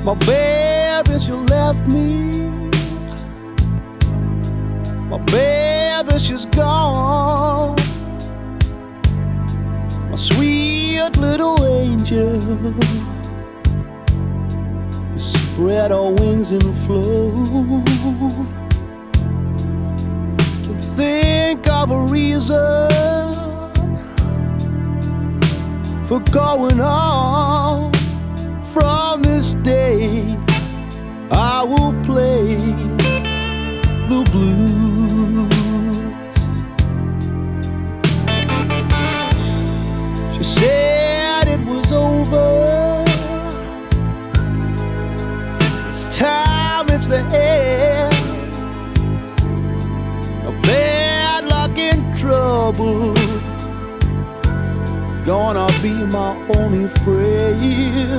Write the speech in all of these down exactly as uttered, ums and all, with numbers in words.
My baby, she left me. My baby, she's gone. My sweet little angel, spread her wings and flew. Can think of a reason for going on. From this day I will play the blues. She said it was over. It's time, it's the end. A bad luck and trouble gonna be my only friend.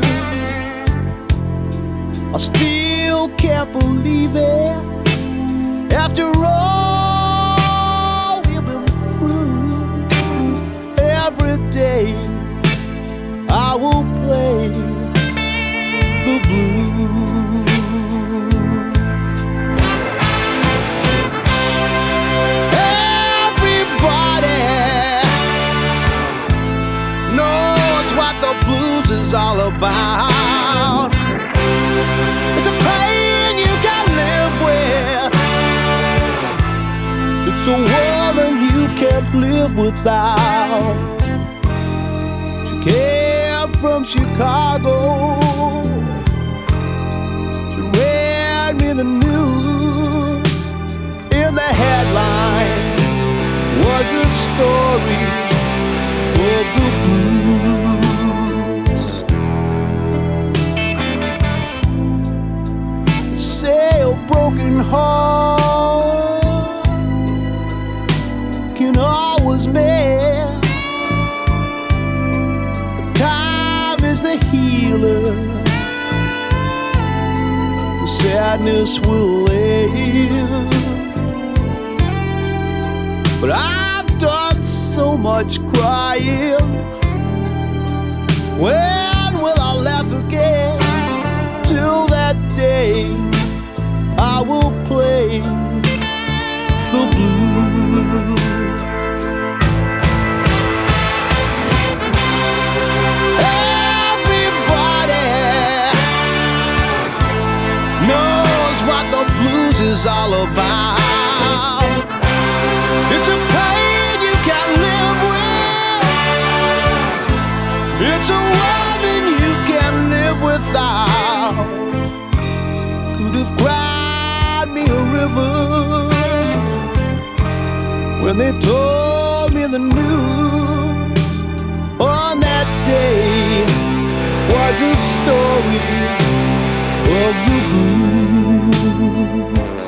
I still can't believe it. After all we've been through, every day I will play the blues. Everybody knows what the blues is all about. It's a pain you can live with. It's a woman you can't live without. She came from Chicago. She read me the news. In the headlines was a story of the blues. Say a broken heart can always mend. Time is the healer. The sadness will end. But I've done so much crying. When will I laugh again? Till that day I will play the blues. Everybody knows what the blues is all about. It's a pain you can't live with. It's a woman you can't live without. Could have cried me a river when they told me the news. On that day was a story of the blues.